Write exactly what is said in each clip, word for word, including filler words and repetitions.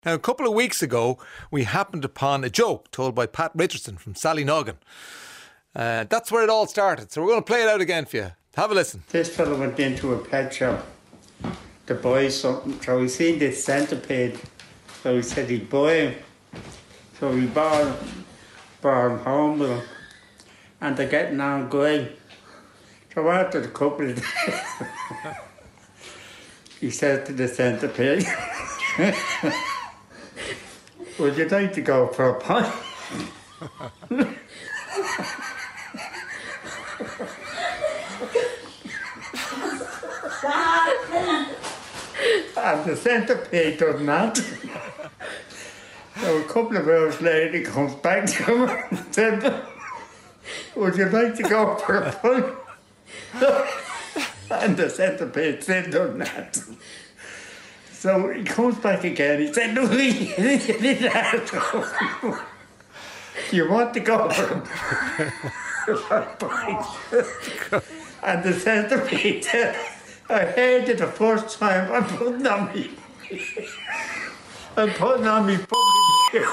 Now, a couple of weeks ago, we happened upon a joke told by Pat Richardson from Sallynoggin. Uh, that's where it all started. So we're going to play it out again for you. Have a listen. This fella went into a pet shop to buy something. So he seen this centipede. So he said he'd buy him. So he brought him, brought him home with him. And they're getting on great. So after a couple of days, he said to the centipede, would you like to go for a pint? And the centipede doesn't answer. So a couple of hours later he comes back to him and said, would you like to go for a pint? And the centipede said doesn't answer. So he comes back again. He said, no, he didn't answer. Do you want to go for a pint? And the centipede said, I heard it the first time. I'm putting on me. I'm putting on me fucking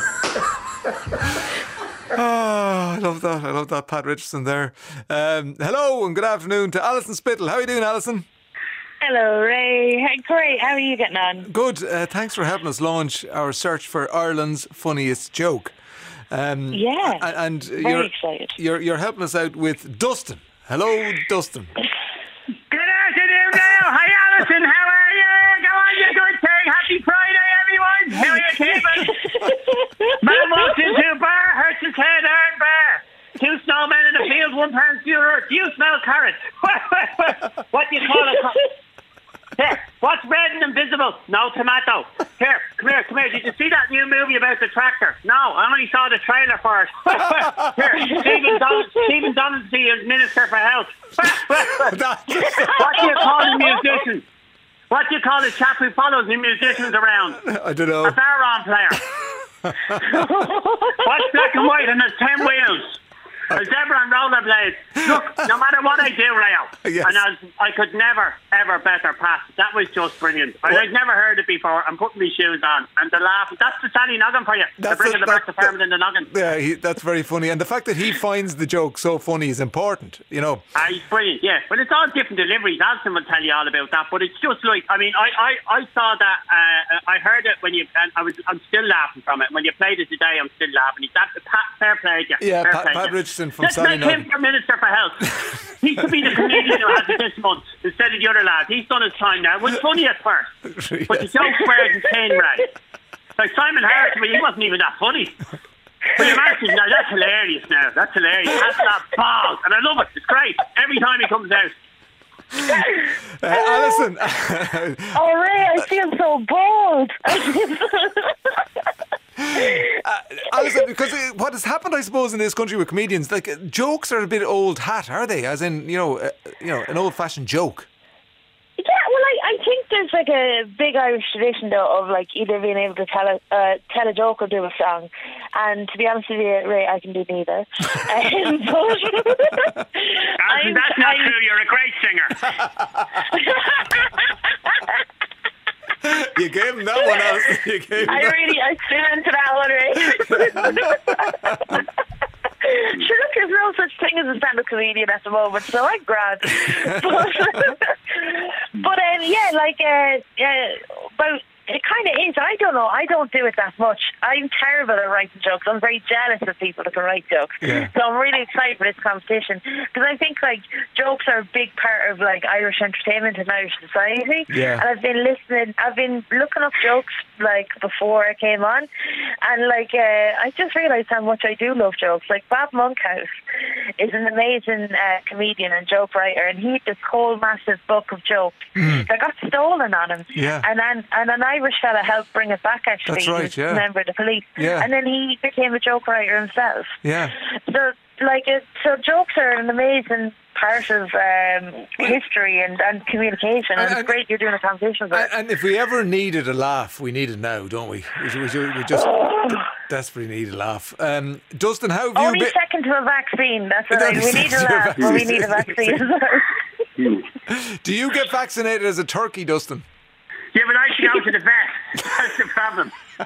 Oh, I love that. I love that, Pat Richardson there. Um, hello and good afternoon to Alison Spittle. How are you doing, Alison? Hello, Ray. Hey, great. How are you getting on? Good. Uh, thanks for helping us launch our search for Ireland's funniest joke. Um, yeah. And, and very you're, excited. You're, you're helping us out with Dustin. Hello, Dustin. Good afternoon now. Hi, Alison. How are you? Go on, you good thing. Happy Friday, everyone. How are you keeping? Man walks into a bar, hurts his head, iron bar. Two snowmen in the field, one pound fewer. Do you smell carrots? What do you call it? Here, what's red and invisible? No tomato. Here, come here, come here. Did you see that new movie about the tractor? No, I only saw the trailer for it. Here, Stephen, Don- Stephen Donaldson is Minister for Health. What do you call a musician? What do you call the chap who follows the musicians around? I don't know. A Baron player. What's black and white and there's ten wheels? A zebra on rollerblades. Look, no matter what I do, Rayo, Yes. and I, was, I could never, ever better pass. That was just brilliant. I, I'd never heard it before. I'm putting my shoes on. And the laugh, that's the Sallynoggin for you. They're bringing the back to farming in the noggin. Yeah, he, that's very funny. And the fact that he finds the joke so funny is important, you know. Ah, he's brilliant, yeah. But it's all different deliveries. Alison will tell you all about that. But it's just like, I mean, I, I, I saw that, uh, I heard it when you, and I was, I'm still laughing from it. When you played it today, I'm still laughing. He's that, fair play to you. Yeah, fair Pat, play to Pat you. Richardson from Let's make him Sallynoggin. for Minister for Health. He could be the comedian who has it this month instead of the other lad. He's done his time now. It was funny at first, Yes. but the joke wears his tin right. Like Simon Harris, but he wasn't even that funny. But you imagine, now that's hilarious now. That's hilarious. That's that balls. And I love it. It's great. Every time he comes out. Uh, Alison. Oh, Ray, I feel so bold. Uh, Alison, because uh, what has happened, I suppose, in this country with comedians, like uh, jokes are a bit old hat, are they? As in, you know, uh, you know, an old-fashioned joke. Yeah, well, I, I think there's like a big Irish tradition though of like either being able to tell a uh, tell a joke or do a song. And to be honest with you, Ray, I can do neither. um, but Alison, that's not I'm, true. You're a great singer. You gave him that one, Alison. You gave him I that. really, I stood into that one, Ray. Sure, look, there's no such thing as a stand-up comedian at the moment, so I'm glad. But, but um, yeah, like, uh, yeah, well, it kind of is. I don't know. I don't do it that much. I'm terrible at writing jokes. I'm very jealous of people that can write jokes. Yeah. So I'm really excited for this competition because I think like jokes are a big part of like Irish entertainment and Irish society. Yeah. And I've been listening. I've been looking up jokes like before I came on, and like uh, I just realised how much I do love jokes. Like Bob Monkhouse is an amazing uh, comedian and joke writer, and he had this whole massive book of jokes Mm. that got stolen on him. Yeah. And then and an Irish fella helped bring it back. Actually, That's He right, was yeah. a member of the police. Yeah. And then he became a joke writer himself. Yeah. So like it, so jokes are an amazing part of um, history and, and communication, and, And- it's great you're doing a competition for And, it. and if we ever needed a laugh, we need it now, don't we? We, we, we just desperately need a laugh. Um, Dustin, how have you Only been? second to a vaccine. That's what I, Only we need a second to a laugh, but we vaccine. need a vaccine. Do you get vaccinated as a turkey, Dustin? Yeah, but I should go to the vet. That's the problem. He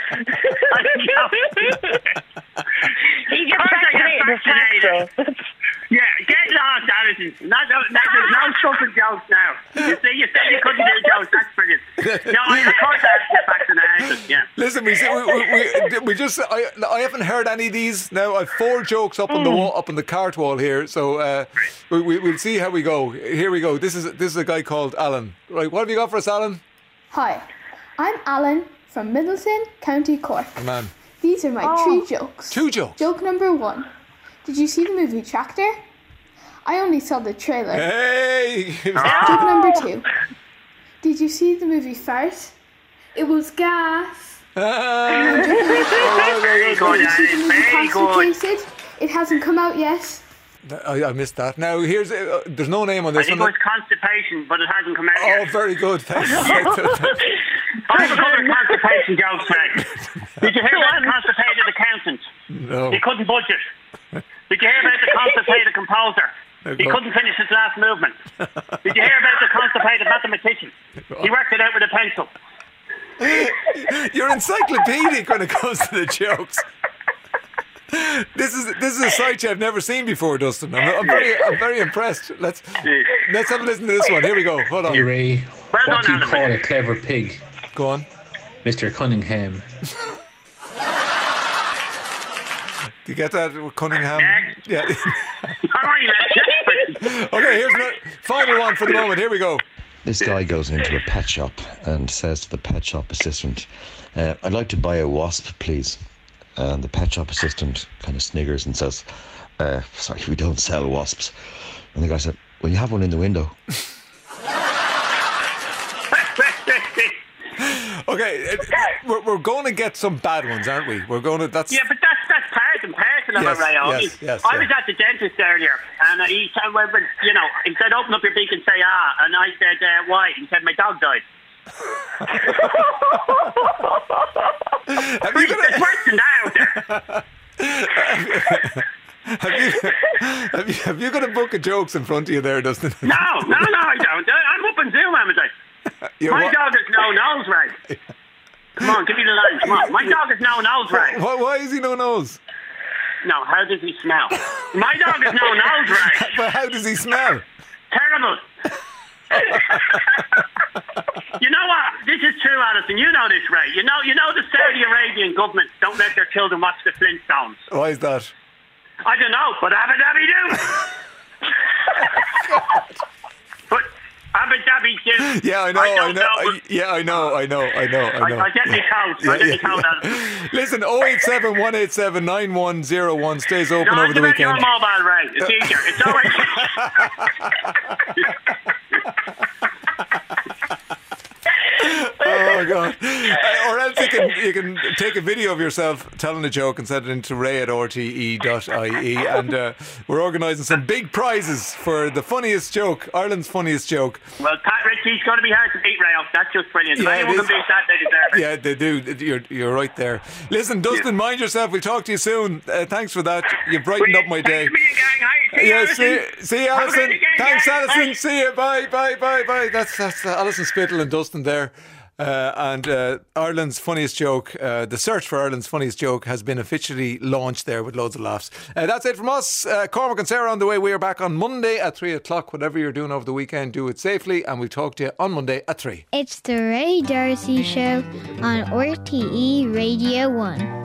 gets vaccinated this time. Yeah, get lost, Alison. Not, no, no, there's no fucking jokes now. You see, you said you couldn't do jokes. That's brilliant. No, I record that to get vaccinated. Yeah. Listen, we, we, we, we just I, I haven't heard any of these. Now I've four jokes up on the wall, up on the cart wall here. So uh, we, we, we'll see how we go. Here we go. This is this is a guy called Alan. Right, what have you got for us, Alan? Hi, I'm Alan from Middleton, County Cork. Man, These are my Oh. three jokes. two jokes. Joke number one. Did you see the movie Tractor? I only saw the trailer. Hey. Joke number two. Did you see the movie Fart? It was gas. Ah. Very good, Did you see the Alan. movie Very good. Constipated? It hasn't come out yet. I, I missed that. Now here's uh, there's no name on I this think it one. was constipation, but it hasn't come out Oh, yet. very good. Thanks. I have a couple of constipation jokes, Greg. Did you hear about the constipated accountant? No. He couldn't budget. Did you hear about the constipated composer? He No. couldn't finish his last movement. Did you hear about the constipated mathematician? He worked it out with a pencil. You're encyclopedic when it comes to the jokes. This is this is a sight I've never seen before, Dustin. I'm, I'm very I'm very impressed. Let's let's have a listen to this one. Here we go. Hold on. Hey Ray, Well what do done, you call Alan. a clever pig? Go on. Mister Cunningham. Do you get that, Cunningham? Next. Yeah. All right, let's- Okay. Here's the final one for the moment. Here we go. This guy goes into a pet shop and says to the pet shop assistant, uh, I'd like to buy a wasp, please. And the pet shop assistant kind of sniggers and says, uh, sorry, we don't sell wasps. And the guy said, well, you have one in the window. Okay. uh, We're, we're going to get some bad ones, aren't we? We're going to. That's. Yeah, but that's that's part and parcel of Yes, it, Ray. I yes, mean, yes, I yeah. was at the dentist earlier, and uh, he said, well, but, you know, he said, open up your beak and say ah, and I said, uh, why? He said, my dog died. Have you got It's a, worse than that out there. have you, have you have you got a book of jokes in front of you there, Dustin? No, no, no, I don't. I'm up in Zoom, am I? You're My what- dog has no nose, Ray. Come on, give me the line. Come on. My dog has no nose, Ray. Why, why is he no nose? No, how does he smell? My dog has no nose, Ray. But how does he smell? Terrible. You know what? This is true, Alison. You know this, Ray. You know, you know the Saudi Arabian government don't let their children watch the Flintstones. Why is that? I don't know, but Abba Dabby do. But Abba Dabby do. Yeah, I know, I I, don't know. know, I, yeah, I know, I know, I know, I I, know. I get me count. I Yeah, get me yeah, count, yeah. Alison. Listen, oh eight seven, one eight seven, nine one oh one stays open No, over it's the about your weekend. mobile, Ray. It's easier. It's always. Oh my god! Uh, or else you can you can take a video of yourself telling a joke and send it into ray at r t e dot i e, and uh, we're organising some big prizes for the funniest joke, Ireland's funniest joke. Well, Pat Ritchie's going to be hard to beat, Ray. That's just brilliant. If Yeah, anyone it can is. beat that, they deserve it. Yeah, they do. You're you're right there. Listen, Dustin, mind yourself. We'll talk to you soon. Uh, thanks for that. You brightened up my day. Thanks a million, gang. Hi, see you, Yeah, Alison. see, see you, Have a Alison. great weekend, Thanks, guys. Alison. Bye. See you. Bye, bye, bye, bye. That's that's uh, Alison Spittle and Dustin there. Uh, and uh, Ireland's funniest joke, uh, the search for Ireland's funniest joke has been officially launched there with loads of laughs. Uh, that's it from us. Uh, Cormac and Sarah on the way. We are back on Monday at three o'clock. Whatever you're doing over the weekend, do it safely. And we'll talk to you on Monday at three. It's the Ray Darcy Show on R T E Radio one.